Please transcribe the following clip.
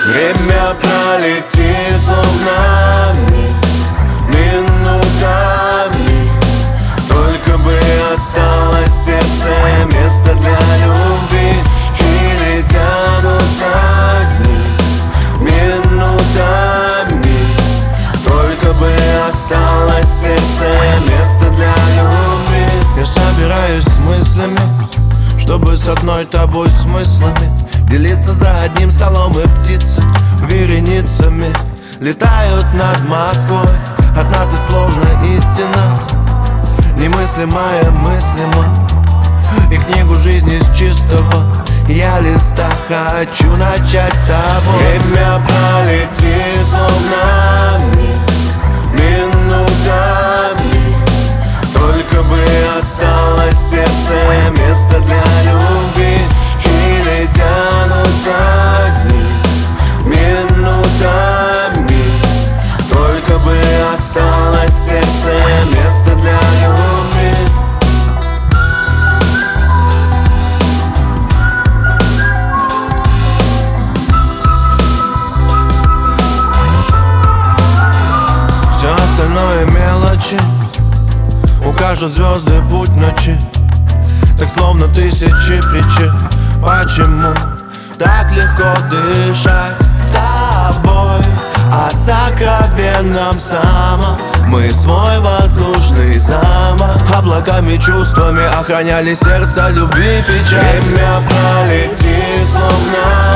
Время пролетит волнами, минутами. Только бы осталось в сердце место для любви. Или тянутся дни минутами. Только бы осталось в сердце место для любви. Я собираюсь с мыслями, чтобы с одной тобой смыслами делиться за одним столом, и птицы вереницами летают над Москвой. Одна ты словно истина, немыслимая мыслимо. И книгу жизни с чистого я листа хочу начать с тобой. Время пролетит волнами, минутами. Только бы осталось в сердце место для любви. Или тянутся дни минутами. Только бы осталось в сердце место для любви. Все остальное мелочи, укажут звезды путь ночи. Так словно тысячи причин. Почему так легко дышать с тобой? О сокровенном самом мы свой воздушный замок облаками, чувствами охраняли сердце любви печаль. Время пролетит волнами.